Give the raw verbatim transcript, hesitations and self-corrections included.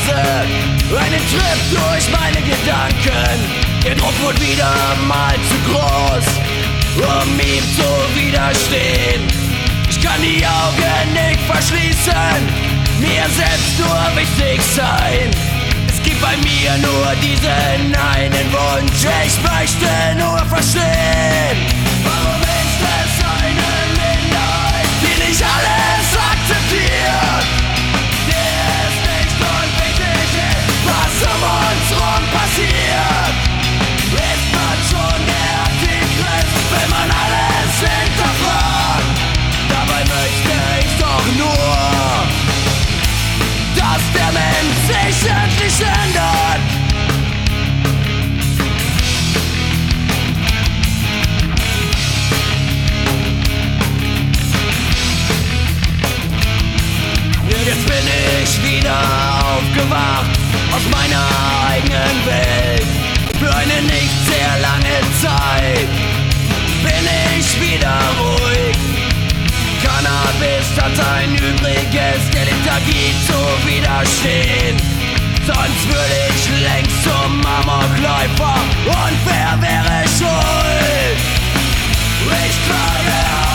Phase, einen Trip durch meine Gedanken. Der Druck wurde wieder mal zu groß, um ihm zu widerstehen. Ich kann die Augen nicht verschließen, mir selbst nur wichtig sein. Es gibt bei mir nur diesen einen Wunsch, ich möchte nur verstehen. Warum ist es eine Minderheit, die nicht alles akzeptiert? Der es nicht unwichtig ist, was um uns rum passiert. Ist man schon der Antichrist, wenn man alles hinterfragt? Dabei möchte ich doch nur, dass der Mensch sich endlich ändert. Jetzt bin ich wieder aufgewacht aus meiner eigenen Welt. Für eine nicht sehr lange Zeit bin ich wieder ruhig. Cannabis hat sein Übriges, der Lethargie zu widerstehen. Sonst würde ich längst zum Amokläufer, und wer wäre schuld? Ich trage